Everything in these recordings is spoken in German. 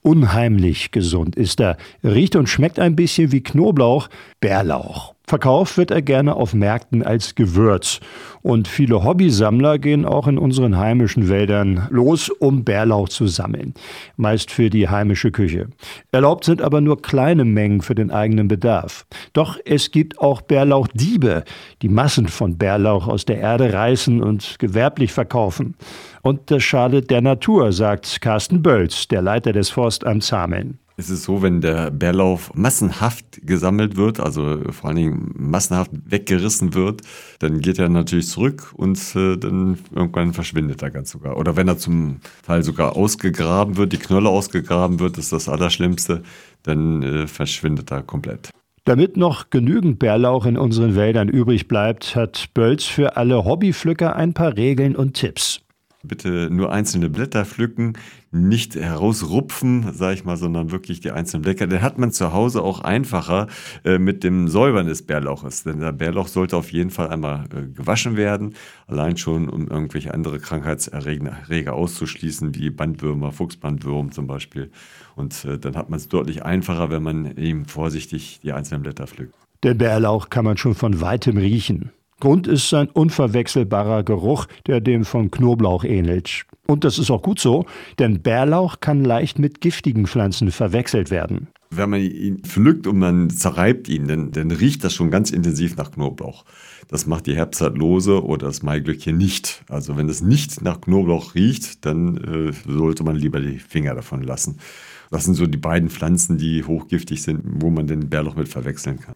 Unheimlich gesund ist er. Riecht und schmeckt ein bisschen wie Knoblauch, Bärlauch. Verkauft wird er gerne auf Märkten als Gewürz. Und viele Hobbysammler gehen auch in unseren heimischen Wäldern los, um Bärlauch zu sammeln. Meist für die heimische Küche. Erlaubt sind aber nur kleine Mengen für den eigenen Bedarf. Doch es gibt auch Bärlauchdiebe, die Massen von Bärlauch aus der Erde reißen und gewerblich verkaufen. Und das schadet der Natur, sagt Carsten Bölz, der Leiter des Forstamts Hameln. Es ist so, wenn der Bärlauch massenhaft gesammelt wird, also vor allen Dingen massenhaft weggerissen wird, dann geht er natürlich zurück und dann irgendwann verschwindet er ganz sogar. Oder wenn er zum Teil sogar ausgegraben wird, die Knolle ausgegraben wird, ist das Allerschlimmste, dann verschwindet er komplett. Damit noch genügend Bärlauch in unseren Wäldern übrig bleibt, hat Bölz für alle Hobbypflücker ein paar Regeln und Tipps. Bitte nur einzelne Blätter pflücken, nicht herausrupfen, sag ich mal, sondern wirklich die einzelnen Blätter. Den hat man zu Hause auch einfacher mit dem Säubern des Bärlauches. Denn der Bärlauch sollte auf jeden Fall einmal gewaschen werden, allein schon, um irgendwelche andere Krankheitserreger auszuschließen, wie Bandwürmer, Fuchsbandwurm zum Beispiel. Und dann hat man es deutlich einfacher, wenn man eben vorsichtig die einzelnen Blätter pflückt. Den Bärlauch kann man schon von weitem riechen. Grund ist sein unverwechselbarer Geruch, der dem von Knoblauch ähnelt. Und das ist auch gut so, denn Bärlauch kann leicht mit giftigen Pflanzen verwechselt werden. Wenn man ihn pflückt und man zerreibt ihn, dann riecht das schon ganz intensiv nach Knoblauch. Das macht die Herbstzeitlose oder das Maiglöckchen nicht. Also wenn es nicht nach Knoblauch riecht, dann sollte man lieber die Finger davon lassen. Das sind so die beiden Pflanzen, die hochgiftig sind, wo man den Bärlauch mit verwechseln kann.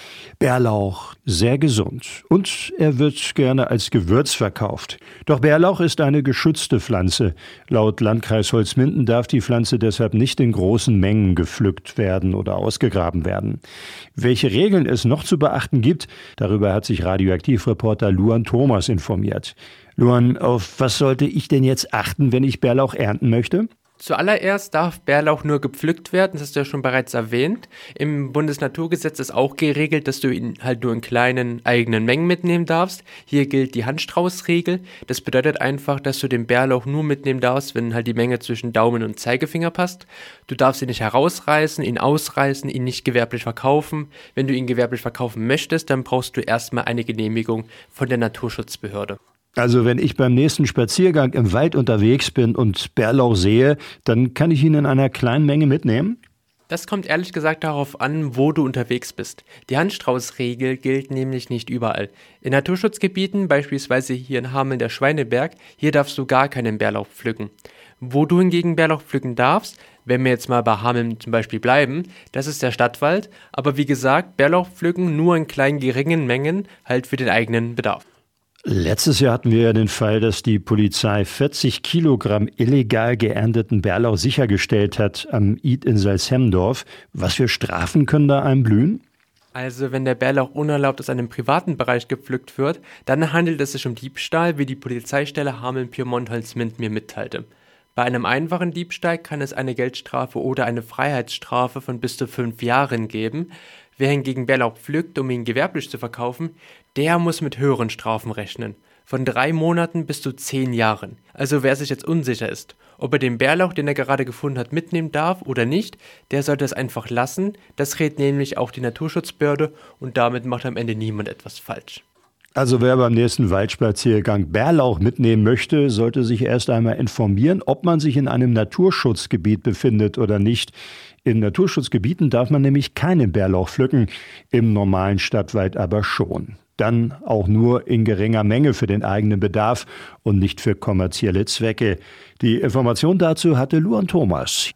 Bärlauch, sehr gesund. Und er wird gerne als Gewürz verkauft. Doch Bärlauch ist eine geschützte Pflanze. Laut Landkreis Holzminden darf die Pflanze deshalb nicht in großen Mengen gepflückt werden oder ausgegraben werden. Welche Regeln es noch zu beachten gibt, darüber hat sich Radioaktivreporter Luan Thomas informiert. Luan, auf was sollte ich denn jetzt achten, wenn ich Bärlauch ernten möchte? Zuallererst darf Bärlauch nur gepflückt werden, das hast du ja schon bereits erwähnt. Im Bundesnaturgesetz ist auch geregelt, dass du ihn halt nur in kleinen eigenen Mengen mitnehmen darfst. Hier gilt die Handstraußregel. Das bedeutet einfach, dass du den Bärlauch nur mitnehmen darfst, wenn halt die Menge zwischen Daumen und Zeigefinger passt. Du darfst ihn nicht herausreißen, ihn ausreißen, ihn nicht gewerblich verkaufen. Wenn du ihn gewerblich verkaufen möchtest, dann brauchst du erstmal eine Genehmigung von der Naturschutzbehörde. Also wenn ich beim nächsten Spaziergang im Wald unterwegs bin und Bärlauch sehe, dann kann ich ihn in einer kleinen Menge mitnehmen? Das kommt ehrlich gesagt darauf an, wo du unterwegs bist. Die Handstraußregel gilt nämlich nicht überall. In Naturschutzgebieten, beispielsweise hier in Hameln der Schweineberg, hier darfst du gar keinen Bärlauch pflücken. Wo du hingegen Bärlauch pflücken darfst, wenn wir jetzt mal bei Hameln zum Beispiel bleiben, das ist der Stadtwald. Aber wie gesagt, Bärlauch pflücken nur in kleinen, geringen Mengen, halt für den eigenen Bedarf. Letztes Jahr hatten wir ja den Fall, dass die Polizei 40 Kilogramm illegal geernteten Bärlauch sichergestellt hat am Id in Salzhemdorf. Was für Strafen können da einem blühen? Also wenn der Bärlauch unerlaubt aus einem privaten Bereich gepflückt wird, dann handelt es sich um Diebstahl, wie die Polizeistelle Hameln-Pyrmont-Holzminden mir mitteilte. Bei einem einfachen Diebstahl kann es eine Geldstrafe oder eine Freiheitsstrafe von bis zu 5 Jahren geben. Wer hingegen Bärlauch pflückt, um ihn gewerblich zu verkaufen, der muss mit höheren Strafen rechnen. Von 3 Monaten bis zu 10 Jahren. Also wer sich jetzt unsicher ist, ob er den Bärlauch, den er gerade gefunden hat, mitnehmen darf oder nicht, der sollte es einfach lassen. Das rät nämlich auch die Naturschutzbehörde und damit macht am Ende niemand etwas falsch. Also wer beim nächsten Waldspaziergang Bärlauch mitnehmen möchte, sollte sich erst einmal informieren, ob man sich in einem Naturschutzgebiet befindet oder nicht. In Naturschutzgebieten darf man nämlich keinen Bärlauch pflücken, im normalen Stadtwald aber schon. Dann auch nur in geringer Menge für den eigenen Bedarf und nicht für kommerzielle Zwecke. Die Information dazu hatte Luan Thomas.